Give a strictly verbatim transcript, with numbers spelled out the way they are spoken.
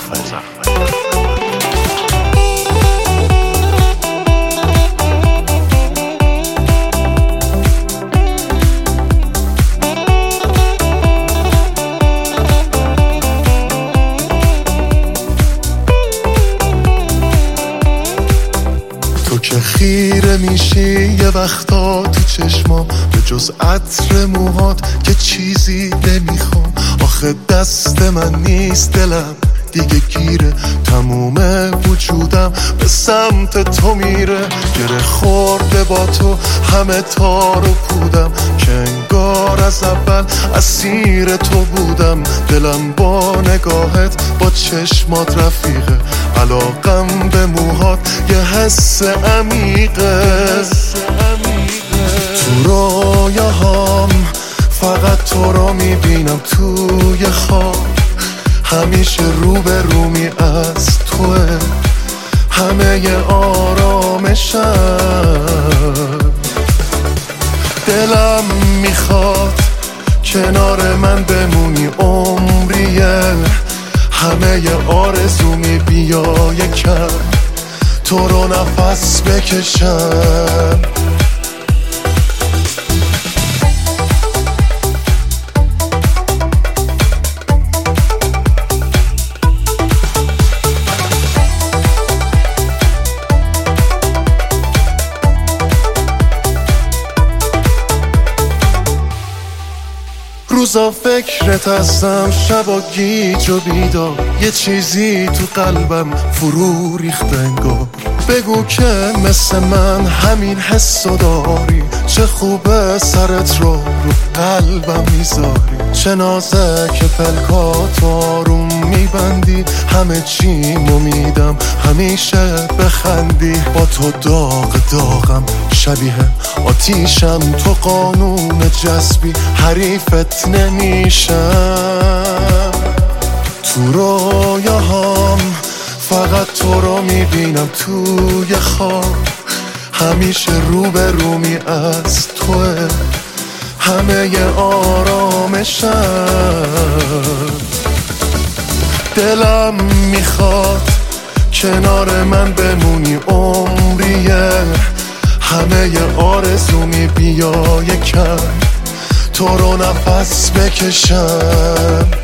تو که خیره میشی یه وقتا تو چشما، به جز عطر موهات که چیزی نمیخوام. آخه دست من نیست دلم دیگه گیره، تموم وجودم به سمت تو میره. گره خورده با تو همه تار و پودم، که انگار از اول اسیر تو بودم. دلم با نگاهت با چشمات رفیقه، علاقم به موهات یه حس عمیقه. تو رویاهام فقط تو رو میبینم توی خواب، همیشه رو به رومی از توه همه ی آرامشم. دلم میخواد کنار من بمونی عمریه، همه ی آرزومی بیا یکم تو رو نفس بکشم. روزا فکرت هستم، شبا گیج و بیدار، یه چیزی تو قلبم فرو ریخت انگار. بگو که مثل من همین حسو داری، چه خوبه سرت رو رو قلبم میذاری. چه نازک پلکات آروم میبندی، همه چیمو میدم همیشه بخندی. با تو داغ داغم شبیه آتیشم، تو قانون جذبی حریفت نمیشم. تو رویاهام فقط تو رو میبینم توی خواب، همیشه رو به رومی از توه همه ی آرامشم. دلم میخواد کنار من بمونی عمریه، همه ی آرزومی بیا یکم تو رو نفس بکشم.